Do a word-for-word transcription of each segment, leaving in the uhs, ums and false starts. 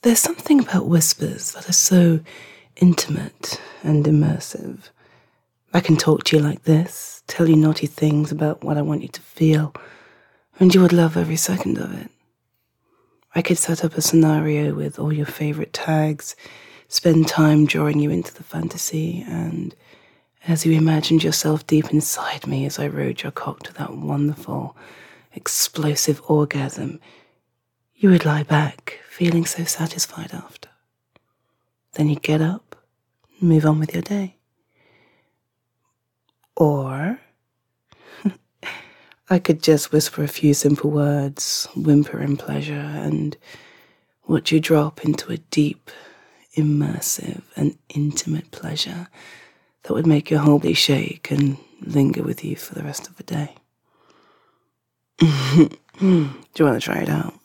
There's something about whispers that are so intimate and immersive. I can talk to you like this, tell you naughty things about what I want you to feel, and you would love every second of it. I could set up a scenario with all your favorite tags, spend time drawing you into the fantasy, and as you imagined yourself deep inside me as I rode your cock to that wonderful, explosive orgasm, you would lie back, feeling so satisfied after. Then you'd get up and move on with your day. Or I could just whisper a few simple words, whimper in pleasure, and watch you drop into a deep, immersive, and intimate pleasure that would make your whole body shake and linger with you for the rest of the day. Do you want to try it out?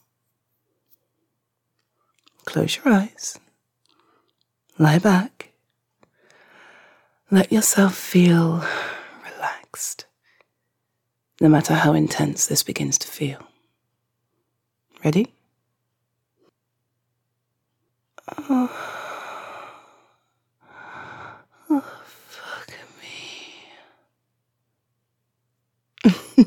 Close your eyes. Lie back. Let yourself feel relaxed, no matter how intense this begins to feel. Ready? Oh, oh fuck me.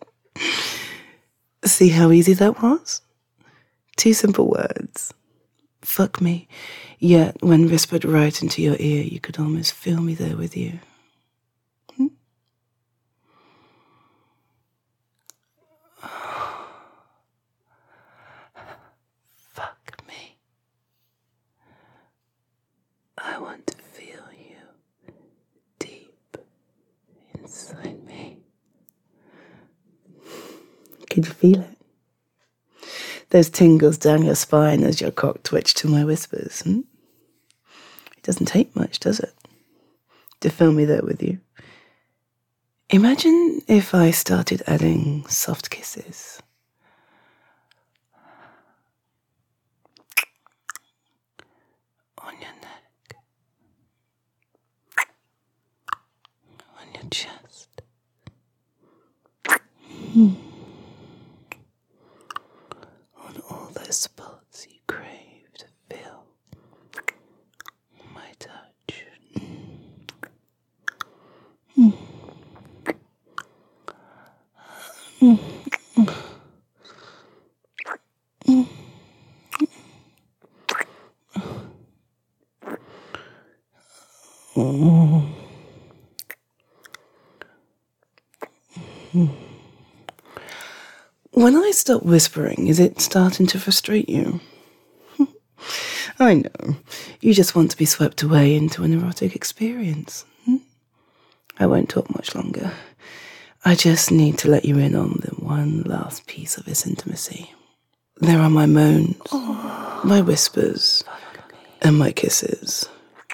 See how easy that was? Two simple words. Fuck me. Yet, when whispered right into your ear, you could almost feel me there with you. Hmm? Oh. Fuck me. I want to feel you deep inside me. Could you feel it? Those tingles down your spine as your cock twitched to my whispers. Hmm? It doesn't take much, does it? To feel me there with you. Imagine if I started adding soft kisses. On your neck. On your chest. Hmm. On all those spots you crave to feel my touch. Mm. Mm. Mm. Mm. Mm. When I stop whispering, is it starting to frustrate you? I know. You just want to be swept away into an erotic experience. Hmm? I won't talk much longer. I just need to let you in on the one last piece of this intimacy. There are my moans, oh. my whispers, and my kisses.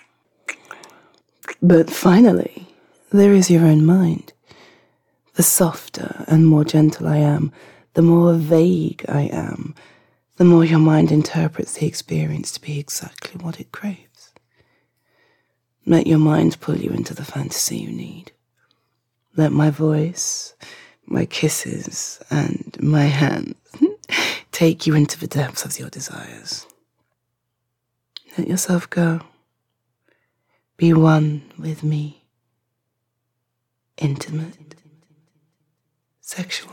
But finally, there is your own mind. The softer and more gentle I am, the more vague I am, the more your mind interprets the experience to be exactly what it craves. Let your mind pull you into the fantasy you need. Let my voice, my kisses, and my hands take you into the depths of your desires. Let yourself go. Be one with me. Intimate. Sexual.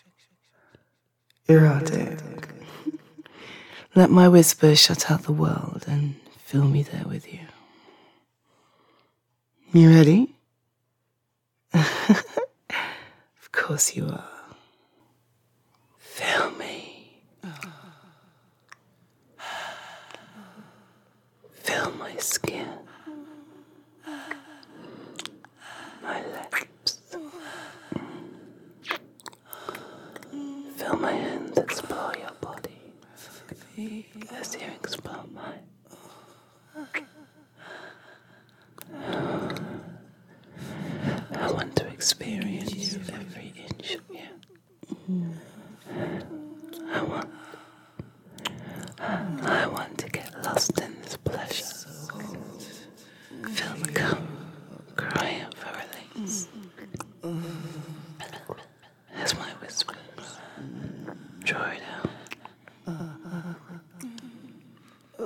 Erotic. Let my whispers shut out the world and fill me there with you. You ready? Of course you are. Fill me. Fill my skin. My lips. Feel my hands explore your body as you explore mine. I want to experience every inch of you. I want, I want to get lost in this pleasure. Feel the cum, cry out for release. As my whispers draw it out.